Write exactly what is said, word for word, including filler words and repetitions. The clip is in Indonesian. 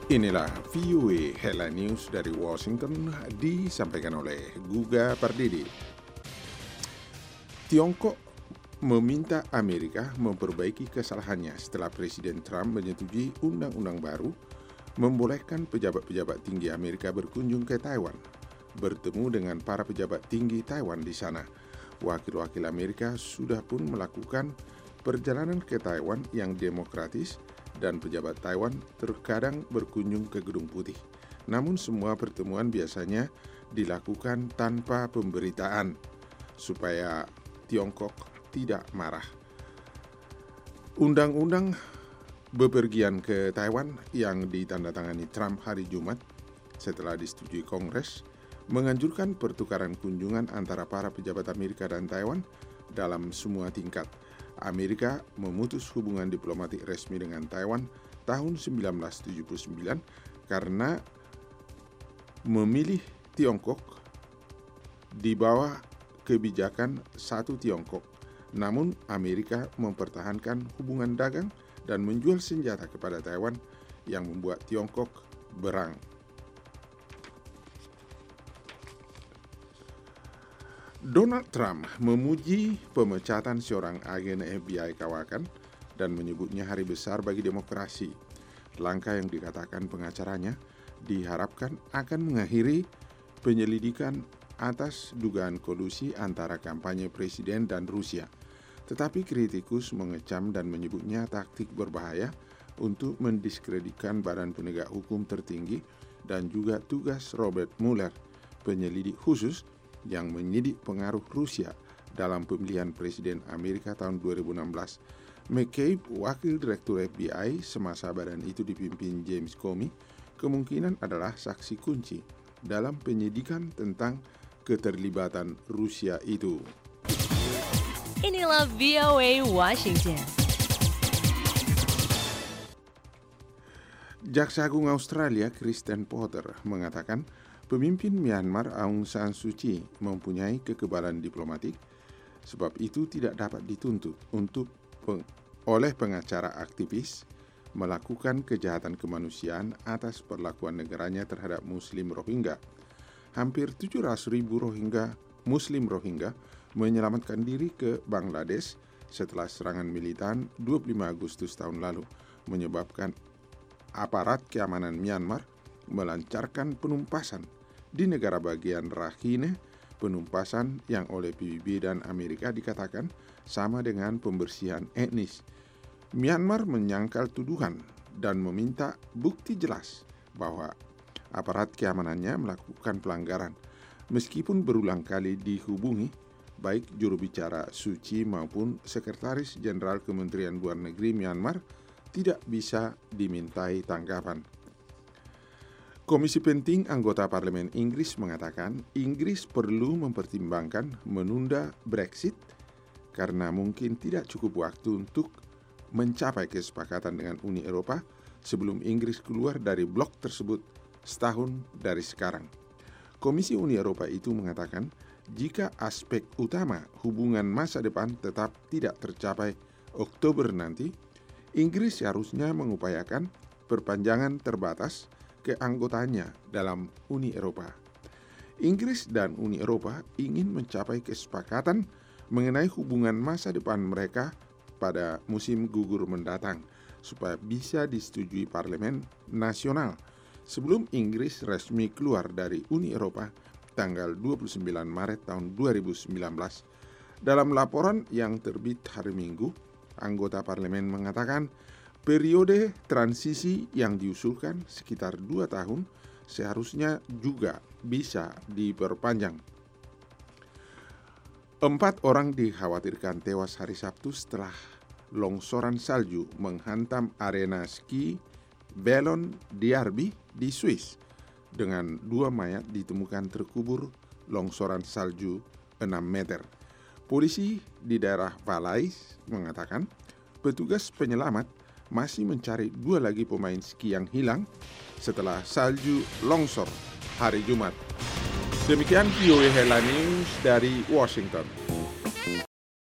Inilah V O A Headline News dari Washington, disampaikan oleh Guga Pardidi. Tiongkok meminta Amerika memperbaiki kesalahannya setelah Presiden Trump menyetujui undang-undang baru membolehkan pejabat-pejabat tinggi Amerika berkunjung ke Taiwan, bertemu dengan para pejabat tinggi Taiwan di sana. Wakil-wakil Amerika sudah pun melakukan perjalanan ke Taiwan yang demokratis, dan pejabat Taiwan terkadang berkunjung ke Gedung Putih. Namun semua pertemuan biasanya dilakukan tanpa pemberitaan supaya Tiongkok tidak marah. Undang-undang bepergian ke Taiwan yang ditandatangani Trump hari Jumat setelah disetujui Kongres menganjurkan pertukaran kunjungan antara para pejabat Amerika dan Taiwan dalam semua tingkat. Amerika memutus hubungan diplomatik resmi dengan Taiwan tahun seribu sembilan ratus tujuh puluh sembilan karena memilih Tiongkok di bawah kebijakan satu Tiongkok. Namun Amerika mempertahankan hubungan dagang dan menjual senjata kepada Taiwan yang membuat Tiongkok berang. Donald Trump memuji pemecatan seorang agen F B I kawakan dan menyebutnya hari besar bagi demokrasi. Langkah yang dikatakan pengacaranya diharapkan akan mengakhiri penyelidikan atas dugaan kolusi antara kampanye presiden dan Rusia. Tetapi kritikus mengecam dan menyebutnya taktik berbahaya untuk mendiskreditkan badan penegak hukum tertinggi dan juga tugas Robert Mueller, penyelidik khusus yang menyidik pengaruh Rusia dalam pemilihan presiden Amerika tahun dua ribu enam belas. McCabe, wakil direktur F B I semasa badan itu dipimpin James Comey, kemungkinan adalah saksi kunci dalam penyidikan tentang keterlibatan Rusia itu. Inilah V O A Washington. Jaksa Agung Australia Christian Porter mengatakan pemimpin Myanmar Aung San Suu Kyi mempunyai kekebalan diplomatik, sebab itu tidak dapat dituntut untuk peng- oleh pengacara aktivis melakukan kejahatan kemanusiaan atas perlakuan negaranya terhadap Muslim Rohingya. Hampir tujuh ratus ribu Rohingya, Muslim Rohingya menyelamatkan diri ke Bangladesh setelah serangan militan dua puluh lima Agustus tahun lalu, menyebabkan aparat keamanan Myanmar melancarkan penumpasan di negara bagian Rakhine, penumpasan yang oleh P B B dan Amerika dikatakan sama dengan pembersihan etnis. Myanmar menyangkal tuduhan dan meminta bukti jelas bahwa aparat keamanannya melakukan pelanggaran. Meskipun berulang kali dihubungi, baik juru bicara Suu Kyi maupun Sekretaris Jenderal Kementerian Luar Negeri Myanmar tidak bisa dimintai tanggapan. Komisi Penting anggota Parlemen Inggris mengatakan Inggris perlu mempertimbangkan menunda Brexit karena mungkin tidak cukup waktu untuk mencapai kesepakatan dengan Uni Eropa sebelum Inggris keluar dari blok tersebut setahun dari sekarang. Komisi Uni Eropa itu mengatakan jika aspek utama hubungan masa depan tetap tidak tercapai Oktober nanti, Inggris seharusnya mengupayakan perpanjangan terbatas keanggotaannya dalam Uni Eropa. Inggris dan Uni Eropa ingin mencapai kesepakatan mengenai hubungan masa depan mereka pada musim gugur mendatang supaya bisa disetujui Parlemen Nasional sebelum Inggris resmi keluar dari Uni Eropa tanggal dua puluh sembilan Maret tahun dua ribu sembilan belas. Dalam laporan yang terbit hari Minggu, anggota parlemen mengatakan periode transisi yang diusulkan sekitar dua tahun seharusnya juga bisa diperpanjang. Empat orang dikhawatirkan tewas hari Sabtu setelah longsoran salju menghantam arena ski Bellon Derby di Swiss, dengan dua mayat ditemukan terkubur longsoran salju enam meter. Polisi di daerah Valais mengatakan petugas penyelamat masih mencari dua lagi pemain ski yang hilang setelah salju longsor hari Jumat. Demikian V O A Headline News dari Washington.